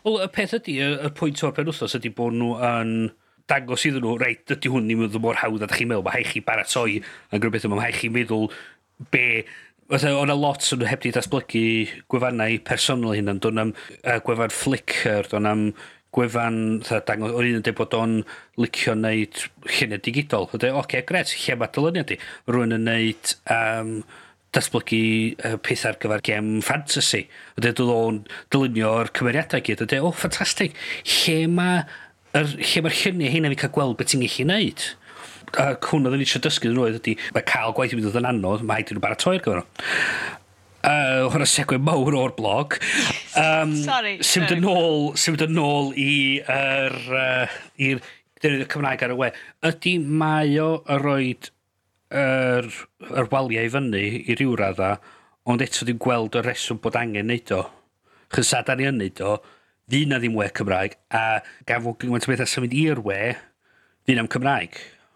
Wel, y peth ydy, y, y pwynt o'r penwthnos ydy bod nhw yn dangos iddyn nhw, reit, dydy hwn ni'n meddwl mor hawdd a chi'n meddwl, mae haich chi baratoi yn gwybod beth yma, mae haich chi'n meddwl be... Fatha, o'na lot o'n nhw heb di datblygu gwefannau personol hyn, ond o'n am uh, gwefan Flickr, o'n am gwefan, dangos, o'n un yn dweud bod o'n licio wneud lluniau digidol. O'n dweud, oce, gret, lle mae dylyniad di? Rwy'n yn wneud um, datblygu uh, peth ar gyfer gem fantasy. O'n dweud, o'n dylunio'r cymeriadau gyd. O'n dweud, o, ffantastig, lle mae er, lle mae'r lluniau hynna fi cael gweld beth ti'n gallu wneud? A hwn oedd yn eisiau dysgu yn oedd ydy, mae cael gwaith i mynd yn anodd, mae haid i nhw baratoi'r gyfer nhw. Uh, hwna segwe mawr o'r blog. Um, Sorry. Symud yn ôl, symud yn ôl i yr, uh, i'r deunydd y Cymraeg ar y we. Ydy mae o y roed yr, yr waliau i fyny i ryw radda, ond eto dwi'n gweld y reswm bod angen neud o. Chos sa da ni yn neud o, fi na ddim we Cymraeg, a gan fod gymaint o bethau symud i'r we, fi na'm Cymraeg.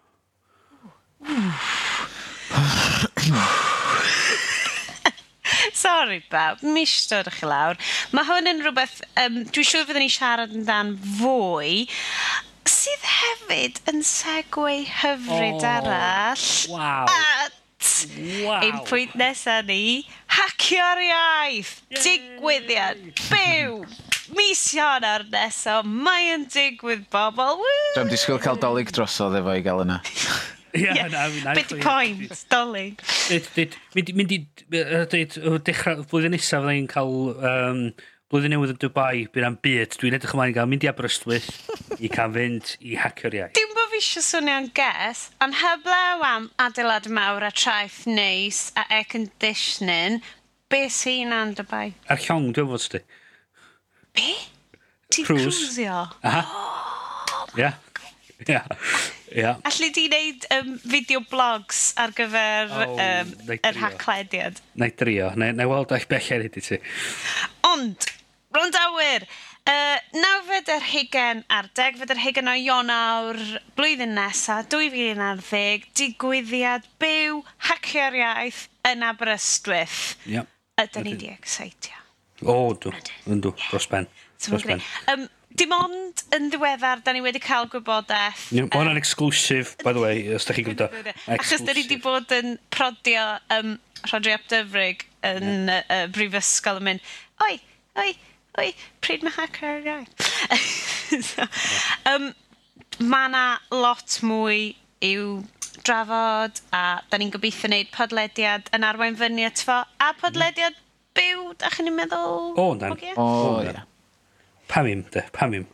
Sorry, bawb, mis dod o'ch lawr. Mae hwn yn rhywbeth, um, dwi'n siŵr fyddwn ni siarad yn dan fwy, sydd hefyd yn segwe hyfryd Oh, arall. wow. At Wow. ein pwynt nesaf ni, hacio'r iaith, digwyddiad, byw. Mis Ionawr nesaf, mae yn digwydd bobl. Dwi'n disgwyl cael dolyg drosodd efo i gael yna. Ie, na, na. Bit y point, dolyg. Mynd i, dechrau, blwyddyn nesaf fydda i'n cael, um, blwyddyn newydd yn Dubai, bydd am byd, dwi'n edrych ymlaen i gael mynd i Aberystwyth, i cael fynd i hacio'r iaith. Dim bod fi eisiau swnio'n ges, ond heblaw am adeilad mawr a traeth neis a air conditioning, be sy'n an Dubai? A'r llong, dwi'n fod sti. Be? Ti'n Cruise. cruisio? Aha. Ia. Ia. Ia. Alli di wneud um, videoblogs ar gyfer Oh, um, nai yr drio. haclediad. Na i drio. Na i weld eich belled i ti. Ond, rwndawyr, uh, nawfed yr hugen ar degfed yr hugen o Ionawr, blwyddyn nesaf, dwy fil ar ddeg, digwyddiad byw, hacio'r iaith yn Aberystwyth. Ia. Ydyn ni di excitio. O, dw. Yndw. Dros ben. Dros ben. Um, dim ond yn ddiweddar, da ni wedi cael gwybodaeth. Ie, ma' hwnna'n exclusive, by the way, os da chi'n gwybod. Achos da ni wedi bod yn prodio um, Rodri Ap Dyfrig yn uh, uh, Brifysgol yn mynd, oi, oi, oi, pryd mae hacio'r iaith. so, um, mae na lot mwy i'w drafod a da ni'n gobeithio wneud podlediad yn arwain fyny at fo. A podlediad byw, da chi'n meddwl? O, dan. Hogia? O, ie. Pam im, de, pam im.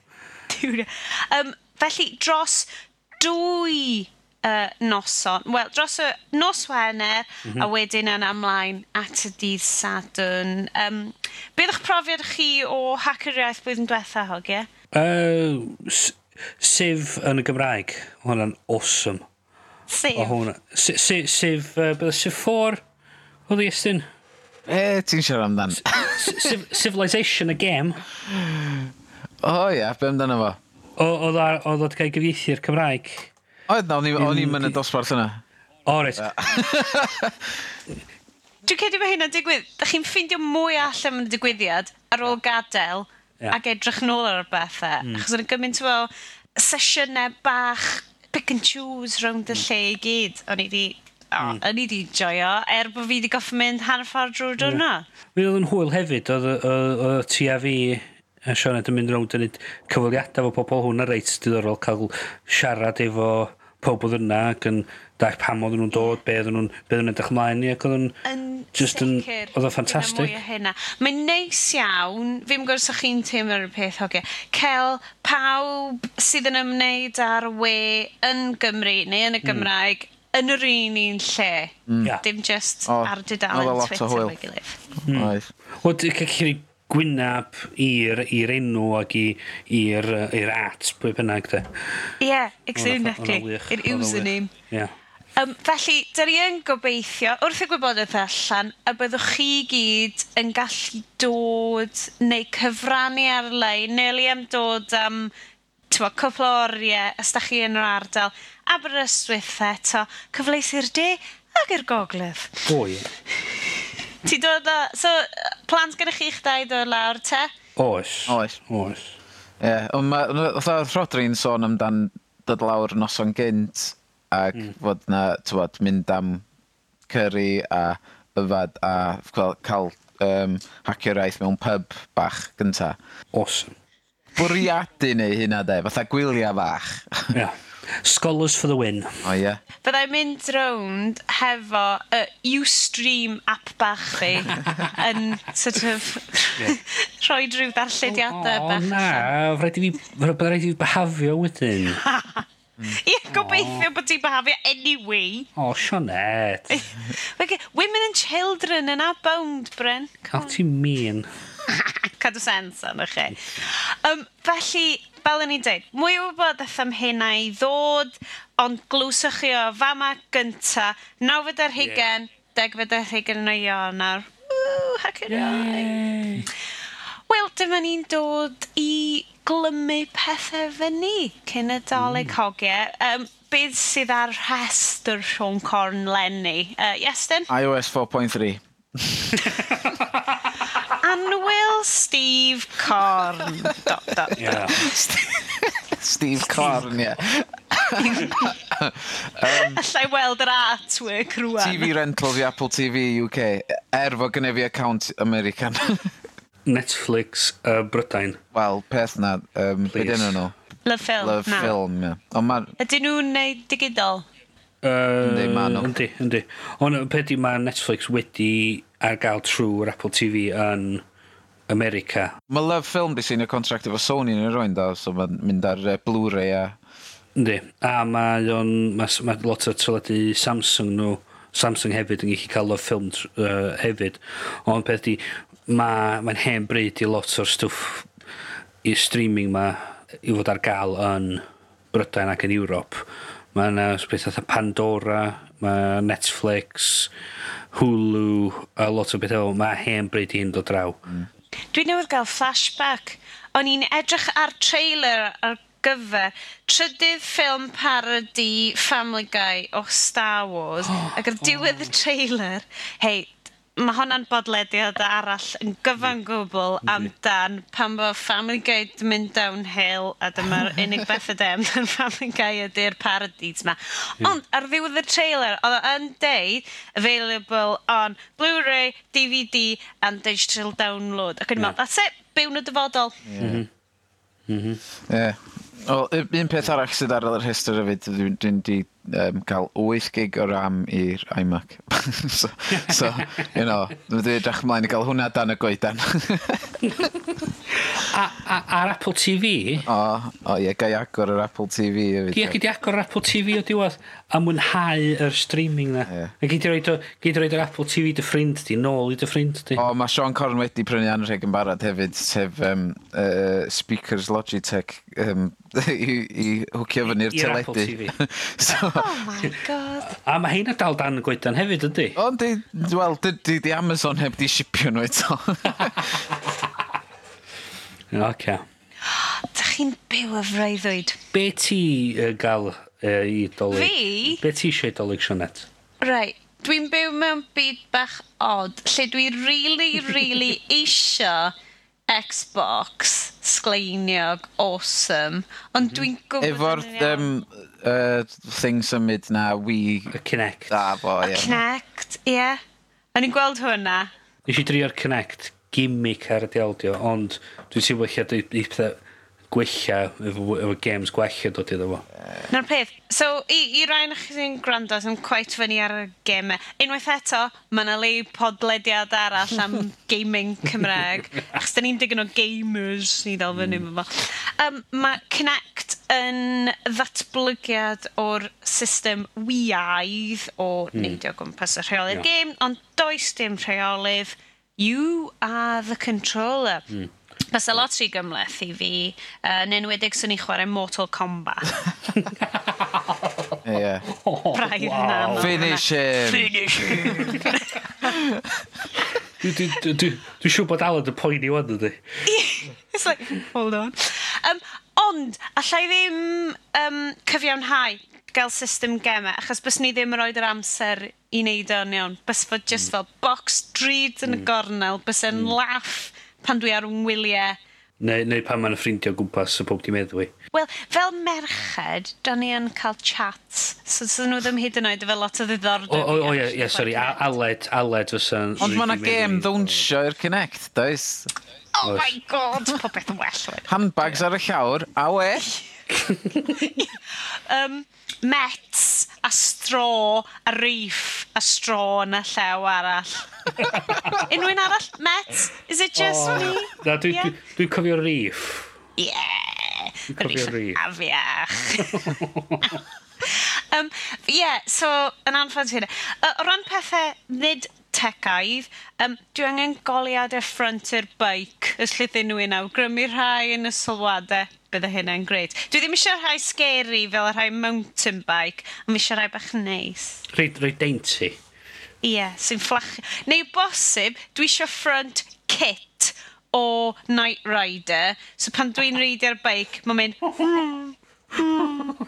um, felly, dros dwy uh, noson, wel, dros y nos Wener, mm -hmm. a wedyn yn amlaen at y dydd Sadwrn. Um, beth eich profiad chi o hackeriaeth blwyddyn diwetha, hogia? Uh, sef yn y Gymraeg, hwnna'n awesome. Sef? O hwnna. Se- se- Sef, uh, bydde sef ffôr, oedd i estyn? E, ti'n siarad amdan? Civ- Civilization, y gem. O, ie, be amdano fo? O- Oedd ar- oedd oedd gael gyfieithu'r Cymraeg. Oedd na, o'n i'n mynd y dosbarth yna. O, reit. Dwi'n credu mae hynna'n digwydd. Da chi'n ffeindio mwy allan yn y digwyddiad ar ôl gadael Ie. ac edrych nôl ar y bethau. Mm. Achos o'n gymaint o sesiynau bach pick and choose rownd y lle i gyd. O'n i di... Oh, mm. O'n i di joio, er bod fi wedi goffi mynd hanner ffordd drwy'r diwrnod. Mi oedd yn hwyl hefyd, oedd y- oedd oedd ti a fi a Sioned yn mynd rownd yn neud cyfweliadau efo pobl hwn a reit diddorol cael siarad efo pob oedd yna ac yn dach pam oedden nhw'n dod, be oedden nhw'n be oedden nhw'n edrych ymlaen i ac oedd yn Yn just yn sicr, oedd o'n gyda ffantastig. mwy o hynna. Mae'n neis iawn, fi'n gwrs o'ch chi'n teimlo'r peth, hogia, cael pawb sydd yn ymwneud ar we yn Gymru neu yn y Gymraeg yn yr un un lle. Ia. Dim just O, ar oedd o dudalen lot o Twitter hwyl. fe'i gilydd. Oedd. Oedd cael chi gwynab i'r i'r enw ac i- i'r yy, i'r at, pwy bynnag de. Ie, Oedd o'n exactly. wych, I'r oedd o'n wych. username. Ie. Um, felly, da ni yn gobeithio, wrth y gwybodaeth allan, y byddwch chi gyd yn gallu dod neu cyfrannu ar-lein, neu li am dod am t'mo, cwpl o oriau, os da chi yn yr ardal, Aberystwyth eto, cyfleus i'r de ac i'r gogledd. O ie. Ti dod o... So, plans gyda chi'ch dau dod lawr te? Oes. Oes. Oes. Ie, ond mae, oedd Rodri'n sôn amdan dod lawr noson gynt ac mm. fod na, tywod, mynd am curry a yfad a fel cael um, hacio'r mewn pub bach gynta. Awesome. Bwriadu neu hynna de, fatha gwyliau bach. Ie. Yeah. Scholars for the win. O ie. Byddai'n mynd rownd hefo y uh, Ustream app bach fi yn sort of rhoi rhyw ddarllediadau bach. O na, rhaid i fi, byddai rhaid i fi behafio wedyn. Ie, gobeithio bod ti'n behafio anyway. O, Sioned. Women and children yn abound, Bryn. Cael ti'n mean. Cadw sens yn chi. Um, felly, fel yn i dweud, mwy o wybodaeth am hynna i ddod, ond glwswch chi o fama gynta, nawfed ar hugen, degfed ar hugen o Ionawr. Ww, hacio'r iau. Wel, dyma ni'n dod i glymu pethau fyny cyn y dolyg hogiau. Um, beth sydd ar rhestr Sean Corn Lenny? Uh, Iestyn? iOS four point three. Anwyl Steve Corn. Dot, dot, Yeah. Steve Corn, ie. Allai weld yr artwork rwan. T V rental fi Apple T V U K. Er fod gynnu fi account American. Netflix, uh, Brydain. Wel, peth na, um, Please. beth yna nhw? Love Film. Love na. Film, ie. Ond ma... Ydyn nhw'n neud digidol? Uh, Yndi, ma' nhw. Yndi, yndi. Ond peth i mae Netflix wedi ar gael trwy'r Apple T V yn America. Mae Love Film di sy'n y contract efo Sony yn yr oen da, so mae'n mynd ar uh, Blu-ray a... Yndi. A mae o'n... Mae ma lot o tyledu Samsung nhw. Samsung hefyd yn gallu cael Love Film uh, hefyd. Ond peth i... Mae'n ma hen bryd i lot o'r stwff i streaming ma i fod ar gael yn Brydain ac yn Ewrop. Mae yna beth fatha Pandora, mae Netflix, Hulu, a lot o beth o. Mae hen bryd i'n dod draw. Mm. Dwi'n newydd gael flashback. O'n i'n edrych ar trailer ar gyfer trydydd ffilm parody Family Guy o Star Wars. Oh, ac ar diwedd y trailer, hei, mae hwnna'n bodlediad arall yn gyfan gwbl amdan pan bod Family Guy yn mynd downhill a dyma'r unig beth y dem yn Family Guy ydy'r parodies ma. Ond ar ddiwedd y trailer, oedd o yn deud available on Blu-ray, D V D and digital download. Ac yn meddwl, that's it, byw na dyfodol. Mhm. Mhm. Ie. Wel, un peth arall sydd ar yr rhestr hefyd, dwi'n dwi di um, cael wyth gig o RAM i'r iMac. so, so, you know, dwi'n edrych ymlaen i gael hwnna dan y goedan. a, a, ar Apple T V? O, o ie, gai agor yr Apple T V hefyd. Ie, gyd i agor yr Apple T V o diwedd a mwynhau yr streaming na. Ie. A gyd i roed o- gyd i roed yr Apple T V dy ffrind di, nôl i dy ffrind di. O, mae Sean Corn wedi prynu anrheg yn barod hefyd, sef um, uh, speakers Logitech um, i, i hwcio fyny'r I'r Apple T teledu. V. so, Oh my god. A mae heina dal dan y goedan hefyd, ydy? Ond, di, wel, di, di, di Amazon heb di shipio nhw eto. Oce. Dych chi'n byw y freuddwyd? Be ti uh, gael uh, i dolyg? Fi? Be ti eisiau i dolyg, Sionet? Right, dwi'n byw mewn byd bach odd, lle dwi really, really eisiau Xbox sgleiniog awesome, ond dwi'n gwybod... Efo'r um, uh, thing symud na Wii... Y Kinect. Da fo, ie. Kinect, ie. Yeah. O'n i'n gweld hwnna. Nes i drio'r Kinect gimmick ar y dialdio, ond dwi'n siŵr bod chi i pethau gwella, efo, efo games gwella dod iddo fo. Na'r peth. So, i, i rhain o'ch chi'n gwrando sy'n quite fyny ar y gemau. Unwaith eto, mae yna le podlediad arall am gaming Cymraeg. Achos da ni'n digon o gamers i ddal fyny mm. fo. Um, mae Kinect yn ddatblygiad o'r system wiaidd o mm. neidio gwmpas y rheolydd yeah. game, ond does dim rheolydd. You are the controller. Mm. Bys a lot rhy gymleth i fi, uh, yn enwedig sy'n ni chwarae Mortal Kombat. Ie. Braidd yna. Finish him. Finish him. Dwi'n siŵr bod Alan y poeni wan ydy. It's like, hold on. Um, ond, allai ddim um, cyfiawnhau gael system gemau, achos bys ni ddim yn rhoi'r amser i wneud o'n iawn. Bys fod just fel box drud yn y gornel, bys yn laff pan dwi ar wyliau Neu, neu pan mae'n ffrindio gwmpas y pob di meddwi. Wel, fel merched, da ni yn cael chats. So, so nhw ddim hyd yn oed efo lot o ddiddordeb. O, o, o, ie, ie, sori, a- Aled, Aled fysa... Ond mae'na gêm ddwnsio i'r Kinect, does? Oh my god, popeth yn well wedyn. Handbags ar y llawr, a well. um, Mets a stro a reef a stro yn y llaw arall. Unrhyw un arall? Mets? Is it just oh. me? Na, dwi'n Yeah. dwi, dwi cofio Reef. Yeah. Dwi'n cofio Reef. Afiach. um, yeah, so, yn anffod hynny. Uh, o ran pethau nid tecaidd, um, dwi angen goliad y ffrant i'r bike, ys llydyn nhw un awgrymu rhai yn y sylwadau, bydde hynna'n greit. Dwi ddim eisiau rhai scary fel y rhai mountain bike, ond fi eisiau rhai bach neis. Rhaid, rhaid dainty. Ie, yeah, sy'n fflach. Neu bosib, dwi eisiau front kit o Knight Rider, so pan dwi'n reidio'r bike, mae'n mynd...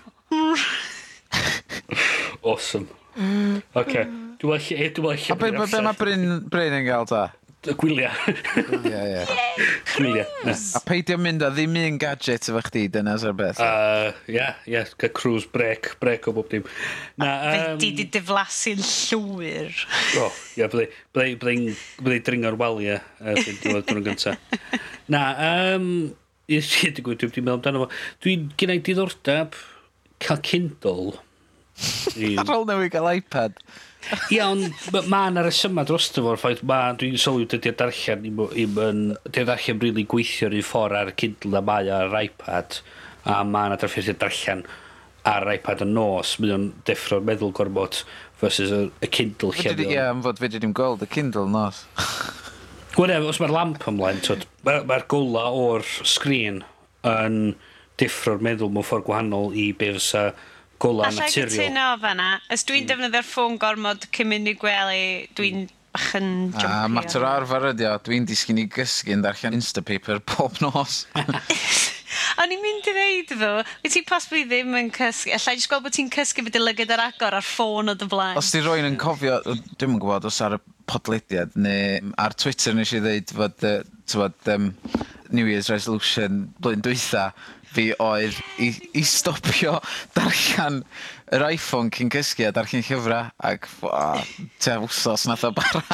Awesome. Oce. Dwi'n well... Dwi'n well... A be, be, be mae Bryn, Bryn yn gael ta? Gwylia. Ie, ie. Gwylia. A peidio mynd a ddim un gadget efo chdi, dyna's ar beth. Ie, ie. Cael cruise break, break o bob dim. Na, Fe yym, di di diflasu'n llwyr. O, ie, byddai dringo'r waliau dwi'n dweud dwi'n gyntaf. Na, yym... I'r sydd yn gwybod, dwi'n meddwl amdano fo. Dwi'n gynnau diddordeb cael Kindle. Ar ôl newid gael iPad. Ie, ond mae yna resymau dros fo'r ffaith, dwi'n sylwi dydy'r darllen, dydy'r darllen rili gweithio yr un ffordd ar Kindle a mae ar iPad, a mae yna drafferthiau darllen ar iPad yn nos, mae o'n deffro'r meddwl gormod versus y Kindle lle. Ie, am fod fedri dim gweld y Kindle nos. Wel, os mae'r lamp ymlaen, mae'r ma gola o'r sgrin yn diffro'r meddwl mewn ffordd gwahanol i be fysa gola Alla i naturiol. gytuno fanna. Os dwi'n defnyddio'r ffôn gormod cyn mynd i gwely, dwi'n bach yn jumpy. A mater o arfer ydi o, dwi'n disgyn i gysgu yn darllen Instapaper pob nos. O'n i'n mynd i ddeud fo, wyt ti'n posibly ddim yn cysgu. Alla i jyst gweld bod ti'n cysgu fyddi lygyd ar agor ar ffôn o dy blaen. Os di rwy'n yn cofio, dwi'n yn gwybod os ar y podlediad, neu ar Twitter nes i ddeud fod, uh, tywod, um, New Year's Resolution blwyddyn dwytha, fi oedd i, i stopio darllen yr iPhone cyn cysgu a darllen llyfrau, ac te wsos nath o bara.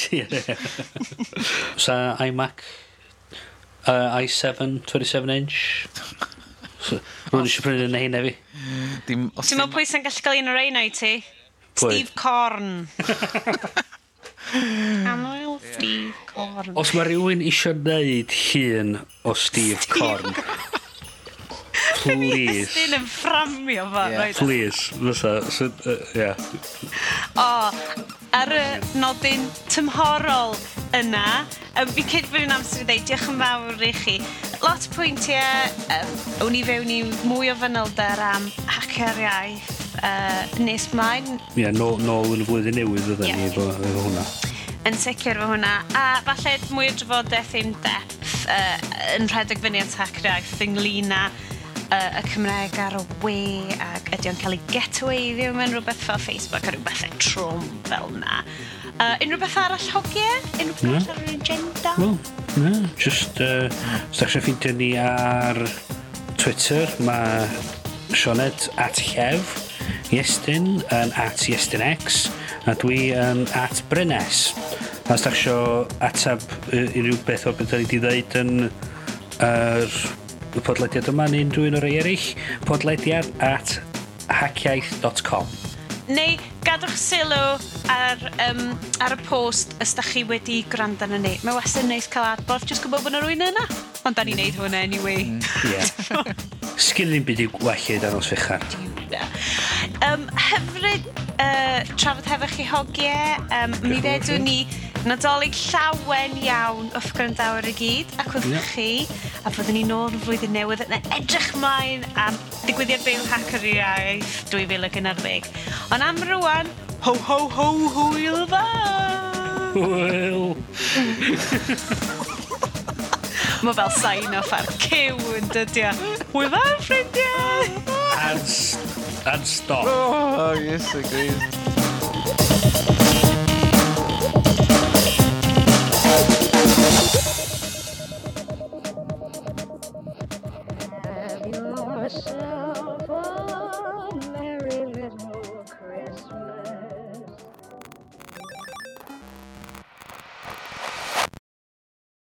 Sa iMac uh, i seven, twenty-seven inch. Rwy'n eisiau prynu yn ein efi. Ti'n meddwl pwy sy'n gallu cael un o'r ein i ti? Steve Corn. Annwyl Steve Corn. Os mae rhywun eisiau neud llun o Steve Corn, please. Ystyn yn fframio fo. Yeah. Please. Fysa. Ie. O, ar y nodyn tymhorol yna, um, fi cyd bod yn amser i ddeud, diolch yn fawr i chi. Lot o pwyntiau, um, o'n i fewn i mwy o fanylder am hacio'r iaith uh, nes mlaen. Ie, nôl yn y flwyddyn newydd ydyn ni efo hwnna. Yn sicr fo hwnna. A falle mwy o drafodaeth in depth uh, yn rhedeg fyny at hacio'r iaith ynglyn â uh, y Cymraeg ar y we ac ydy o'n cael ei get-away mewn rhywbeth fel Facebook a rhywbeth e trwm fel na. Uh, unrhyw beth arall hogiau? Unrhyw beth arall ar yr agenda? Wel, no, just, uh, os eich ffeindio ni ar Twitter, mae Sioned at Llef, Iestyn yn at IestynX, a dwi yn at Brynes. A os eich atab unrhyw beth o beth da ni wedi dweud yn yr y podlediad yma neu'n dwi'n o'r eraill, podlediad at hackiaeth dot com. Neu gadwch sylw ar, um, ar y post ys da chi wedi gwrando na ni. Mae wastad yn neis cael adborth, jyst gwybod bod yna rwy'n yna. Ond da ni'n neud hwnna anyway. Ie. Sgyn ni'n byd i gwellu danos fechar. Um, hyfryd uh, trafod hefo chi hogiau. Um, mi ddedwn ni Nadolig llawen iawn wrth gwrandawyr i gyd ac wrth yeah. chi, a fyddwn ni nôl yn flwyddyn newydd yn edrych mlaen am digwyddiad byw Hacker Iaith dwy fil ac unarddeg. Ond am rwan, ho ho ho hwyl dda! Hwyl! Mae fel sign-off ar cyw yn dydio. Hwyl dda, ffrindiau! And, and stop. Oh, yes, agreed. Croeso.